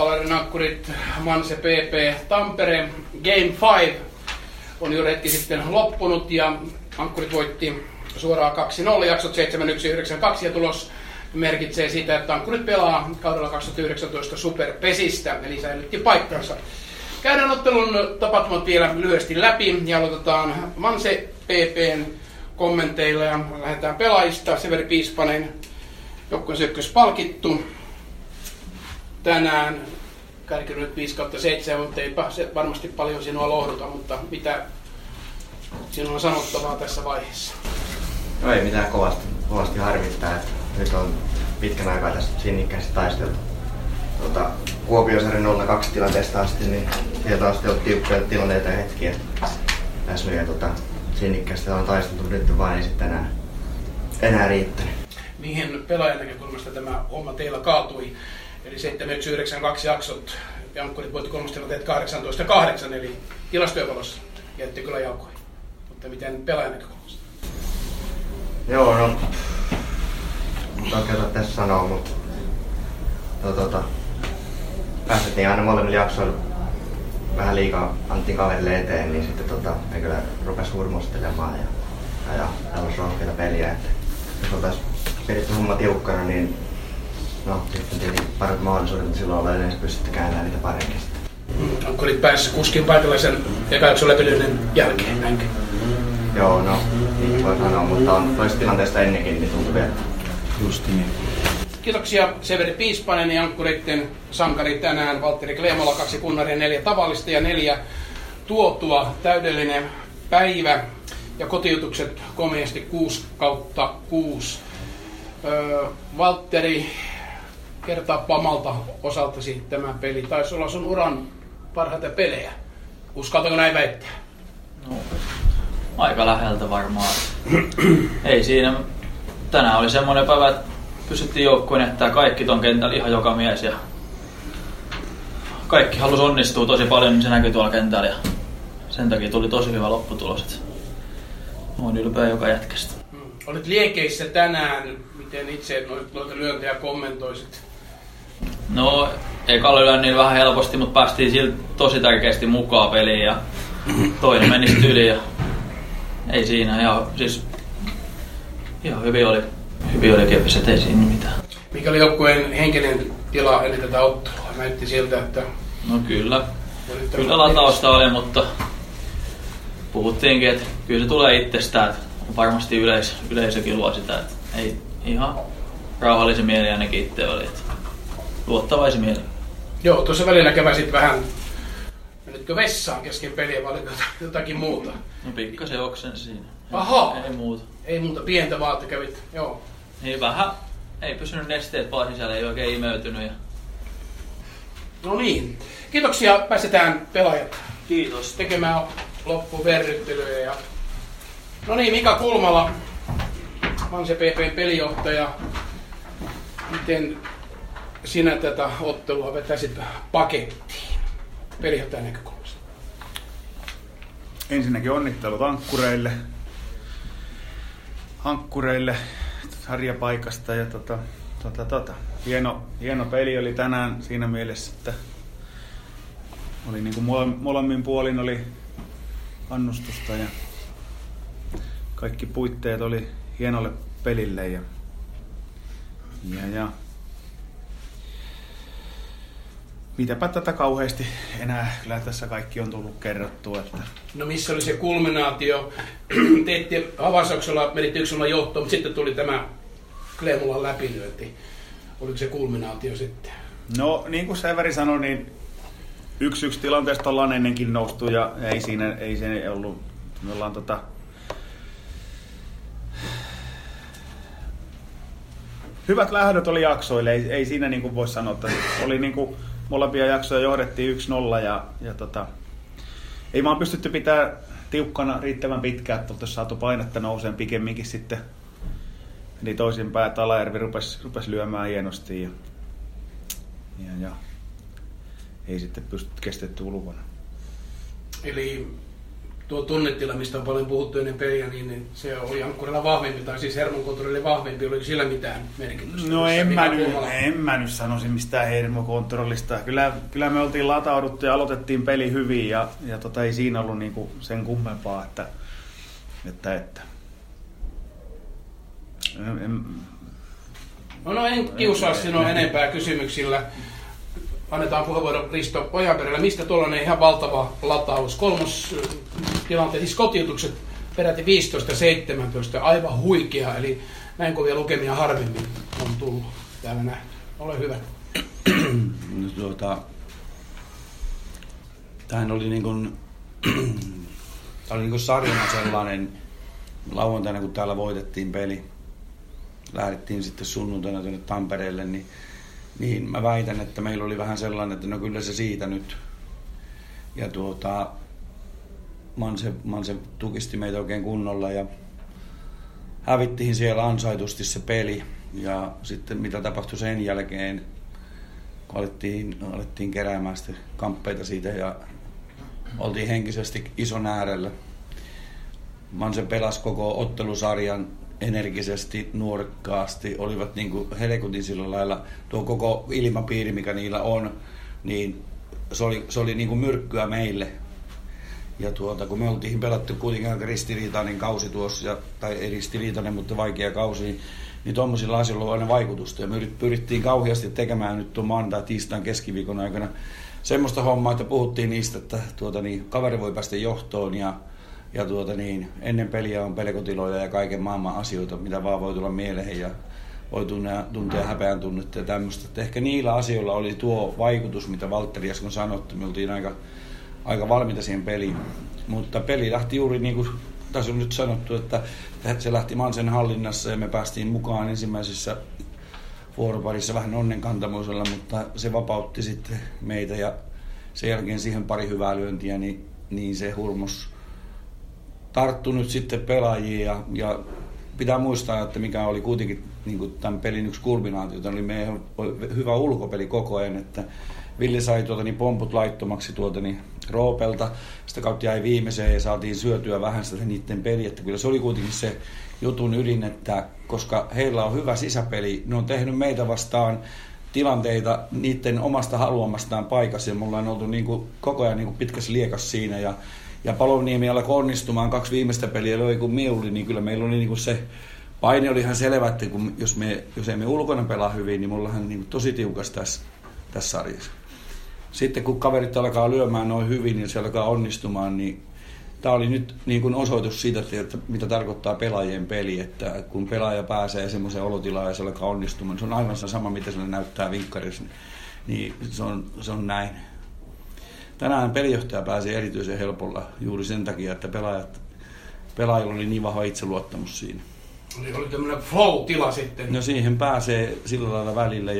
Palarin ankkurit Manse PP Tampere. Game 5 on juuri hetki sitten loppunut ja ankkurit voitti suoraan 2-0, jaksot 7-1-9-2 ja tulos merkitsee sitä, että ankkurit pelaa kaudella 2019 Superpesistä, eli säilytti paikkansa. Käydään ottelun tapahtumat vielä lyhyesti läpi ja aloitetaan Manse PPn kommenteilla ja lähdetään pelaajista. Severi Piispanen, joukkueen ykköspalkittu tänään. Kärkiryhmät 5/7, mutta ei se varmasti paljon sinua lohduta, mutta mitä sinulla on sanottavaa tässä vaiheessa? No ei mitään, kovasti harmittaa, että nyt on pitkän aikaa tästä sinnikkäästi taisteltu. Kuopiosarjan 0-2 tilanteesta asti, niin sieltä asti on tiukkoja tilanteita ja hetkiä. Tässä me sinnikkäästi on taisteltu, nyt vaan ei sitten enää riittänyt. Mihin pelaajan näkökulmasta tämä homma teillä kaatui? Eli 7-1-9-2 jaksot ja ankkurit voitti 3 tilanteet 18-8, eli tilastojen valossa jätti kyllä jalkoihin. Mutta miten pelaajan näkökulmasta? Joo, no oikeastaan tässä sanoa, mutta päästettiin aina molemmilla jaksoilla vähän liikaa Antin kaverille eteen, niin sitten me kyllä rupesi hurmostelemaan ja tällaisi rohkeita peliä. Että jos oltaisiin pidetty homma tiukkana, niin no sitten tietenkin parempi mahdollisuudet, mutta silloin ollaan yleensä pystytty kääntämään niitä paremmin. Ankkurit pääsivät kuskin paikallisen eka-jakson läpilyyden jälkeen, näinkö? Joo, no niin voi sanoa, mutta on toista tilanteesta ennenkin, niin tuntuu vielä. Just niin. Kiitoksia Severi Piispanen ja ankkuritten sankari tänään. Valtteri Kleemola 2 kunnaria, 4 tavallista ja 4 tuotua. Täydellinen päivä ja kotiutukset komeasti 6/6. Valtteri, kertaappa omalta osaltasi tämä peli. Taisi olla sun uran parhaita pelejä. Uskaltako näin väittää? No, aika läheltä varmaan. Ei siinä. Tänään oli semmoinen päivä, että pystyttiin joukkueen jättää kaikki ton kentällä ihan joka mies. Ja kaikki halusi onnistua tosi paljon, niin se näkyi tuolla kentällä. Ja sen takia tuli tosi hyvä lopputulos. Olen ylpeä joka jätkästä. Olit liekeissä tänään. Miten itse noita lyöntejä kommentoisit? No, ekalla lyön niin vähän helposti, mutta päästiin silti tosi tärkeästi mukaan peliin. Ja toinen meni sitten yli. Ja ei siinä. Ihan hyvin oli kepiset, ei siinä mitään. Mikä oli joukkueen henkinen tila ennen tätä ottelua? Näytti siltä, että... No kyllä latausta oli, mutta puhuttiinkin, että kyllä se tulee itsestään. Että varmasti yleisökin luo sitä, että ei ihan rauhallisen mieli ainakin itse oli. Että luottavaisin mieli. Joo, tuossa välillä käväsit vähän, menitkö vessaan kesken peliä vai jotakin muuta? No pikkasen oksen siinä. Aha! Ei muuta. Pientä vaan, että kävit, joo. Niin vähän. Ei pysynyt nesteet vaan sisällä, ei oikein imeytynyt. No niin. Kiitoksia. Päästetään pelaajat. Kiitos. Tekemään loppuverryttelyä. No niin, Mika Kulmala, Manse PP:n pelijohtaja. Miten sinä tätä ottelua vetäisit pakettiin pelijohtajan näkökulmasta? Ensinnäkin onnittelut ankkureille sarjapaikasta ja hieno peli oli tänään siinä mielessä, että oli niin kuin molemmin puolin oli annustusta ja kaikki puitteet oli hienolle pelille ja mitäpä tätä kauheasti enää, kyllä tässä kaikki on tullut kerrottua. Että... No missä oli se kulminaatio? Teitte Havasauksella, menitte 1-0 johtoon, mutta sitten tuli tämä Kleemolan läpilyönti. Oliko se kulminaatio sitten? No niin kuin Severi sanoi, niin 1-1 tilanteesta ollaan ennenkin noustu ja ei se ollut. Me ollaan hyvät lähdöt oli jaksoille, ei siinä niin kuin voi sanoa, että oli niin kuin molempia jaksoja johdettiin 1-0 ja ei vaan pystytty pitää tiukkana riittävän pitkään, että oltaisiin saatu painetta nouseen pikemminkin sitten. Eli toisinpäin, että Alajärvi rupesi lyömään hienosti ja ei sitten kestetty ulkona. Eli tuo tunnetila, mistä on paljon puhuttu ennen peliä, niin se oli Ankkurilla vahvempi, tai siis hermokontrollille vahvempi. Oliko sillä mitään merkitystä? No en mä nyt sanoisi mistään hermokontrollista. Kyllä me oltiin latauduttu ja aloitettiin peli hyvin ja ei siinä ollut niinku sen kummempaa, että No en kiusaa sinua enempää kysymyksillä. Annetaan puheenvuoro Risto Ojanperälle. Mistä tuollainen ihan valtava lataus? Kolmostilanteen, siis kotiutukset peräti 15-17, aivan huikea. Eli näin kovia lukemia harvemmin on tullut täällä nähty. Ole hyvä. Tämähän oli niin kuin sarjana sellainen, lauantaina kun täällä voitettiin peli, lähdettiin sitten sunnuntaina tuonne Tampereelle, niin mä väitän, että meillä oli vähän sellainen, että no kyllä se siitä nyt. Ja Manse tukisti meitä oikein kunnolla ja hävittiin siellä ansaitusti se peli. Ja sitten mitä tapahtui sen jälkeen, kun alettiin keräämään sitten kamppeita siitä ja oltiin henkisesti ison äärellä. Manse pelasi koko ottelusarjan energiisesti, nuorekkaasti, olivat niin kuin helkutin sillä lailla, tuo koko ilmapiiri, mikä niillä on, niin se oli niin kuin myrkkyä meille. Ja kun me oltiin pelattu kuitenkin aika ristiriitainen kausi tuossa, tai ei ristiriitainen, mutta vaikea kausi, niin tuommoisilla asioilla on aina vaikutusta. Ja me pyrittiin kauheasti tekemään nyt tuon maanantai, tiistain, keskiviikon aikana semmoista hommaa, että puhuttiin niistä, että kaveri voi päästä johtoon ja ennen peliä on pelkotiloja ja kaiken maailman asioita, mitä vaan voi tulla mieleen ja voi tuntea häpeän tunnetta ja tämmöistä. Että ehkä niillä asioilla oli tuo vaikutus, mitä Valtteri äsken sanoi, että me oltiin aika valmiita siihen peliin. Mutta peli lähti juuri niin kuin tässä on nyt sanottu, että se lähti Mansen hallinnassa ja me päästiin mukaan ensimmäisessä vuoroparissa vähän onnenkantamoisella, mutta se vapautti sitten meitä ja sen jälkeen siihen pari hyvää lyöntiä, niin se Hurmos tarttui nyt sitten pelaajiin ja pitää muistaa, että mikä oli kuitenkin niin kuin tämän pelin yksi kulminaatio, oli meidän hyvä ulkopeli koko ajan, että Ville sai pomput laittomaksi Roopelta, sitä kautta jäi viimeiseen ja saatiin syötyä vähän sitä niiden peliä, että kyllä se oli kuitenkin se jutun ydin, että koska heillä on hyvä sisäpeli, ne on tehnyt meitä vastaan tilanteita niiden omasta haluamastaan paikassa ja mulla on oltu niin kuin koko ajan niin kuin pitkässä liekas siinä ja Paloniemi alkoi onnistumaan 2 viimeistä peliä löi kuin miuli, niin kyllä meillä oli niin kuin se paine oli ihan selvä, että jos emme ulkona pelaa hyvin, niin mullahan niin kuin tosi tiukas tässä sarjassa. Sitten kun kaverit alkaa lyömään noin hyvin ja se alkaa onnistumaan, niin tämä oli nyt niin kuin osoitus siitä, että mitä tarkoittaa pelaajien peli, että kun pelaaja pääsee semmoiseen olotilaan ja se alkaa onnistumaan, se on aivan sama, mitä sille näyttää vinkkarissa, niin se on näin. Tänään pelijohtaja pääsi erityisen helpolla juuri sen takia, että pelaajilla oli niin vahva itseluottamus siinä. Oli tämmöinen flow-tila sitten. No siihen pääsee sillä lailla välillä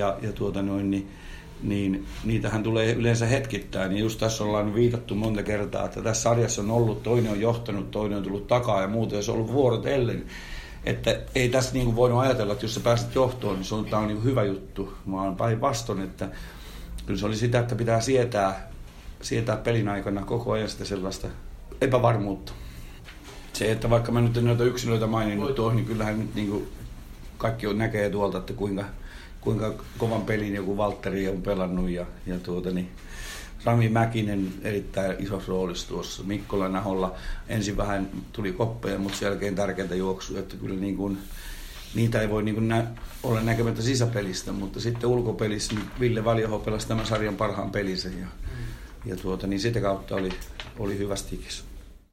niin niitähän tulee yleensä hetkittäin. Niin just tässä ollaan viitattu monta kertaa, että tässä sarjassa on ollut, toinen on johtanut, toinen on tullut takaa ja muuta, ja se on ollut vuorotellen. Että ei tässä niin kuin voinut ajatella, että jos sä pääset johtoon, niin tämä on niin kuin hyvä juttu. Mä oon päinvastoin, että kyllä se oli sitä, että pitää sietää pelin aikana koko ajan sitä sellaista epävarmuutta. Se, että vaikka mä nyt en noita yksilöitä maininnut tuohon, niin kyllähän nyt niin kuin kaikki näkee tuolta, että kuinka kovan pelin joku Valtteri on pelannut ja Rami Mäkinen erittäin isossa roolissa tuossa. Mikkola Naholla ensin vähän tuli koppeja, mutta sen jälkeen tärkeintä juoksua, että kyllä niin kuin, niitä ei voi niin kuin olla näkemättä sisäpelistä, mutta sitten ulkopelissä niin Ville Valjoho pelasi tämän sarjan parhaan pelinsä ja sitä kautta oli hyvä stikis.